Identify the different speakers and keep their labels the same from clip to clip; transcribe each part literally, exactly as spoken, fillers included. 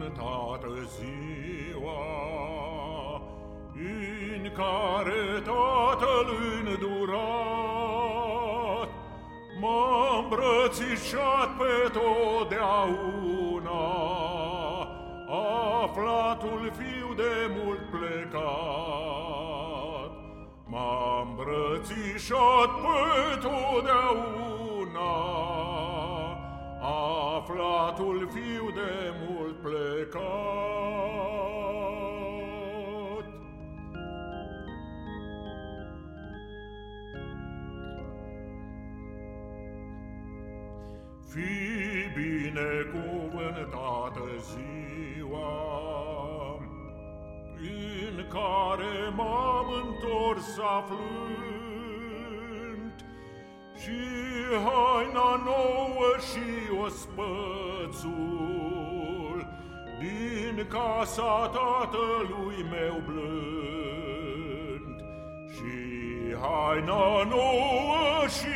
Speaker 1: binecuvântată ziua, în care Tatăl îndurat m-a îmbrățișat pe totdeauna, aflatul fiu de mult plecat. M-a îmbrățișat pe totdeauna, aflatul fiu de mult plecat. Fii binecuvântată ziua în care m-am întors aflând, și haina nouă și ospățul din casa Tatălui meu blând. Și haina nouă și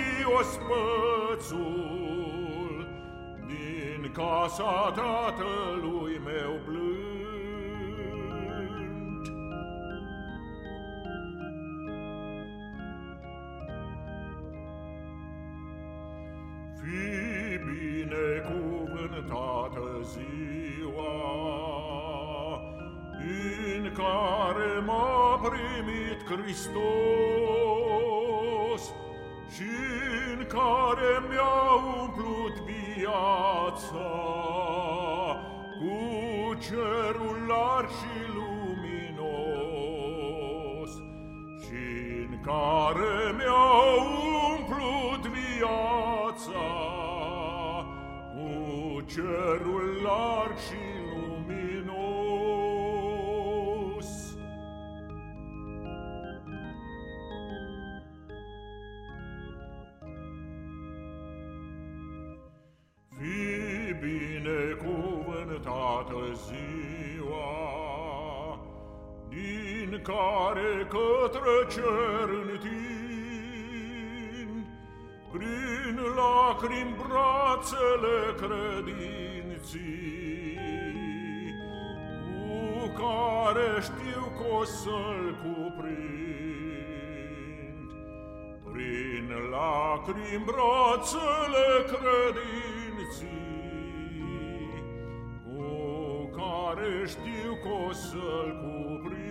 Speaker 1: ospățul din casa Tatălui meu blând. Fii binecuvântată ziua în care m-a primit Hristos și în care mi-a umplut viața cu cerul larg și luminos, și în care mi-a umplut viața cu cerul larg și luminos. Fii binecuvântată ziua din care către cer întind prin lacrimi brațele credinții, cu care știu că o să-l cuprind. Prin lacrimi brațele credinții, cu care știu că o să-l cuprind.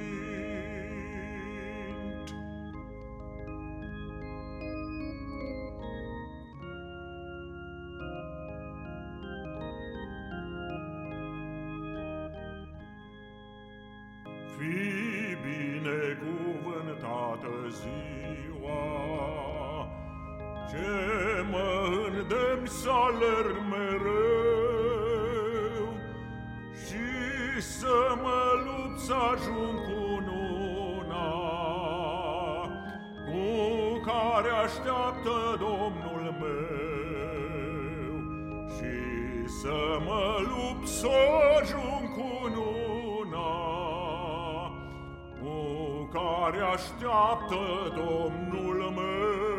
Speaker 1: Fii binecuvântată ziua ce mă îndemni să alerg mereu și să mă lupt să ajung cununa cu care așteaptă Domnul meu, și să mă lupt să ajung cununa cu care așteaptă Domnul meu.